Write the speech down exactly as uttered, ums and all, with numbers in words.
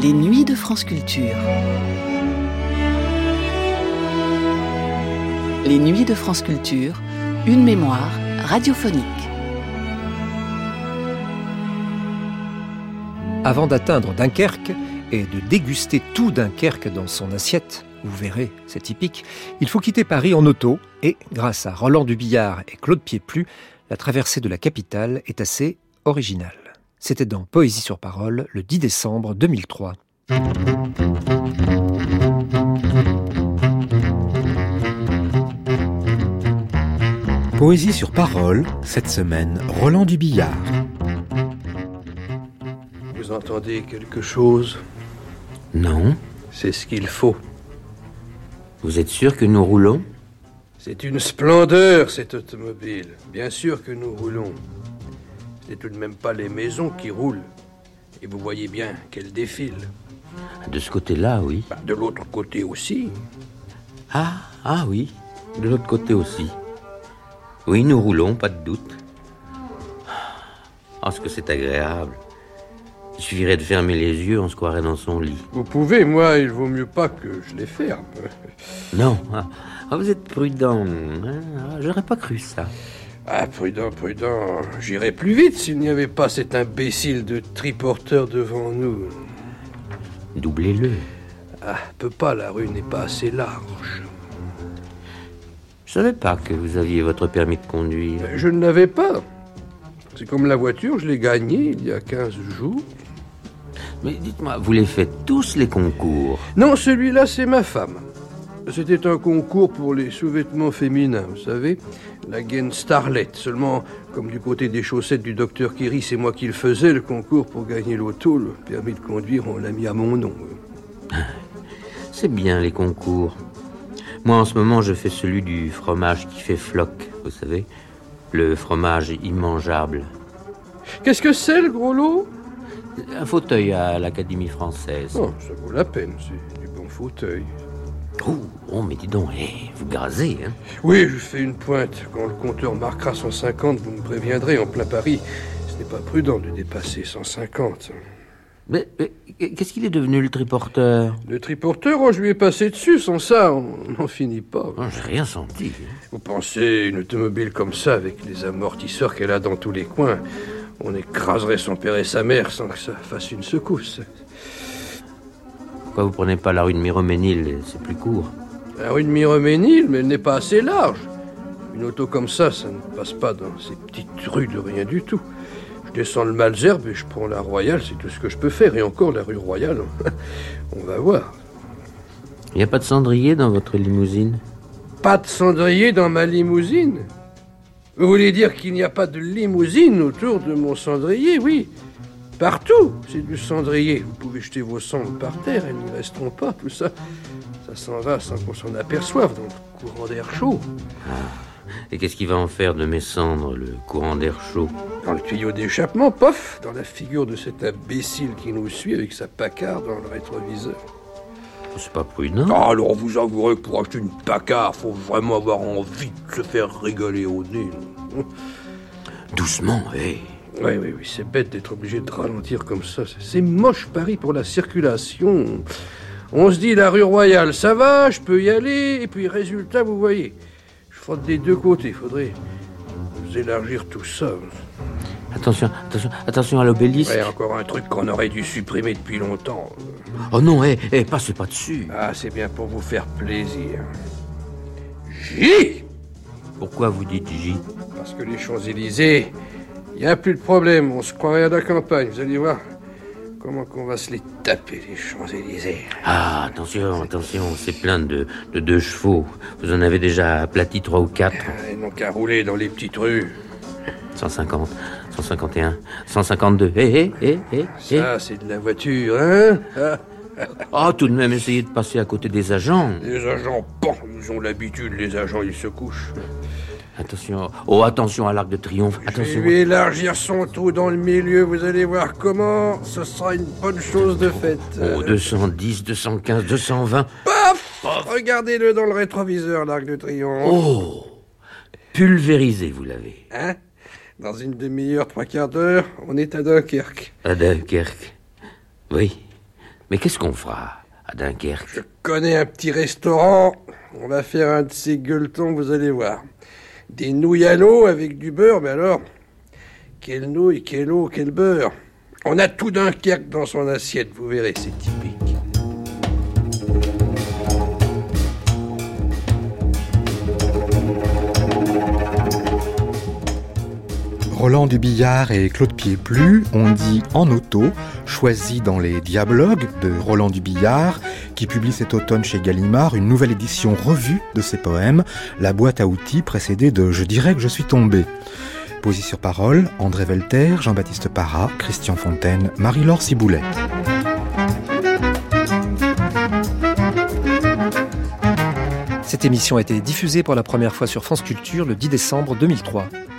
Les nuits de France Culture. Les nuits de France Culture, une mémoire radiophonique. Avant d'atteindre Dunkerque et de déguster tout Dunkerque dans son assiette, vous verrez, c'est typique, il faut quitter Paris en auto et, grâce à Roland Dubillard et Claude Pieplu, la traversée de la capitale est assez originale. C'était dans Poésie sur parole, le dix décembre deux mille trois. Poésie sur parole, cette semaine, Roland Dubillard. Vous entendez quelque chose ? Non. C'est ce qu'il faut. Vous êtes sûr que nous roulons ? C'est une splendeur, cette automobile. Bien sûr que nous roulons. C'est tout de même pas les maisons qui roulent. Et vous voyez bien qu'elles défilent. De ce côté-là, oui. Bah, de l'autre côté aussi. Ah, ah oui, de l'autre côté aussi. Oui, nous roulons, pas de doute. Oh, ce que c'est agréable. Il suffirait de fermer les yeux, on se croirait dans son lit. Vous pouvez, moi, il vaut mieux pas que je les ferme. Non, ah, vous êtes prudent. Ah, j'aurais pas cru ça. Ah, prudent, prudent. J'irais plus vite s'il n'y avait pas cet imbécile de triporteur devant nous. Doublez-le. Ah, peut pas, la rue n'est pas assez large. Je savais pas que vous aviez votre permis de conduire. Je ne l'avais pas. C'est comme la voiture, je l'ai gagnée il y a quinze jours. Mais dites-moi, vous les faites tous les concours ? Non, celui-là, c'est ma femme. C'était un concours pour les sous-vêtements féminins, vous savez, la gaine Starlet. Seulement, comme du côté des chaussettes du docteur Kiri, c'est moi qui le faisais, le concours pour gagner l'auto, le permis de conduire, on l'a mis à mon nom. C'est bien, les concours. Moi, en ce moment, je fais celui du fromage qui fait floc, vous savez, le fromage immangeable. Qu'est-ce que c'est, le gros lot ? Un fauteuil à l'Académie française. Oh, ça vaut la peine, c'est du bon fauteuil. Oh, oh mais dis donc, hey, vous grazez, hein ? Oui, je fais une pointe. Quand le compteur marquera cent cinquante, vous me préviendrez, en plein Paris. Ce n'est pas prudent de dépasser cent cinquante. Mais, mais qu'est-ce qu'il est devenu, le triporteur ? Le triporteur, oh, je lui ai passé dessus. Sans ça, on n'en finit pas. Oh, j'ai rien senti. Vous pensez, une automobile comme ça, avec les amortisseurs qu'elle a dans tous les coins, on écraserait son père et sa mère sans que ça fasse une secousse. Pourquoi vous prenez pas la rue de Miroménil ? C'est plus court. La rue de Miroménil, mais elle n'est pas assez large. Une auto comme ça, ça ne passe pas dans ces petites rues de rien du tout. Je descends le Malesherbes et je prends la Royale, c'est tout ce que je peux faire. Et encore, la rue Royale, on va voir. Il n'y a pas de cendrier dans votre limousine ? Pas de cendrier dans ma limousine ? Vous voulez dire qu'il n'y a pas de limousine autour de mon cendrier ? Oui. Partout, c'est du cendrier. Vous pouvez jeter vos cendres par terre, elles n'y resteront pas. Tout ça, ça s'en va sans qu'on s'en aperçoive dans le courant d'air chaud. Ah. Et qu'est-ce qu'il va en faire de mes cendres, le courant d'air chaud ? Dans le tuyau d'échappement, pof, dans la figure de cet imbécile qui nous suit avec sa pacarde dans le rétroviseur. C'est pas prudent. Ah, alors vous avouerez que pour acheter une pacarde, faut vraiment avoir envie de se faire rigoler au nez. Doucement, hé hey. Oui, oui, oui, c'est bête d'être obligé de ralentir comme ça. C'est moche, Paris, pour la circulation. On se dit, la rue Royale, ça va, je peux y aller. Et puis, résultat, vous voyez, je frotte des deux côtés. Il faudrait vous élargir tout ça. Attention, attention, attention à l'obélisque. Ouais, encore un truc qu'on aurait dû supprimer depuis longtemps. Oh non, hé, hé, passez pas dessus. Ah, c'est bien pour vous faire plaisir. J ! Pourquoi vous dites J ? Parce que les Champs-Élysées... Il n'y a plus de problème, on se croirait à la campagne, vous allez voir comment qu'on va se les taper, les Champs-Élysées. Ah, attention, attention, c'est plein de, de deux chevaux. Vous en avez déjà aplati trois ou quatre. Ah, ils n'ont qu'à rouler dans les petites rues. cent cinquante, cent cinquante et un, cent cinquante-deux, hé, hé, hé, hé. Ça, c'est de la voiture, hein ? Ah, oh, tout de même, essayez de passer à côté des agents. Les agents, bon, ils ont l'habitude, les agents, ils se couchent. Attention, oh, attention à l'Arc de Triomphe, attention. Je vais lui élargir son trou dans le milieu, vous allez voir comment, ce sera une bonne chose de faite. Oh, deux cent dix, deux cent quinze, deux cent vingt. Paf, Paf. Regardez-le dans le rétroviseur, l'Arc de Triomphe. Oh, pulvérisé, vous l'avez. Hein ? Dans une demi-heure, trois quarts d'heure, on est à Dunkerque. À Dunkerque, oui. Mais qu'est-ce qu'on fera à Dunkerque? Je connais un petit restaurant. On va faire un de ces gueuletons, vous allez voir. Des nouilles à l'eau avec du beurre, mais alors, quelle nouille, quelle eau, quel beurre. On a tout Dunkerque dans son assiette, vous verrez, c'est typique. Roland Dubillard et Claude Pieplu ont dit En auto, choisi dans les Dialogues de Roland Dubillard, qui publie cet automne chez Gallimard une nouvelle édition revue de ses poèmes, La boîte à outils, précédée de Je dirais que je suis tombé. Poésie sur parole, André Velter, Jean-Baptiste Parra, Christian Fontaine, Marie-Laure Ciboulet. Cette émission a été diffusée pour la première fois sur France Culture le dix décembre deux mille trois.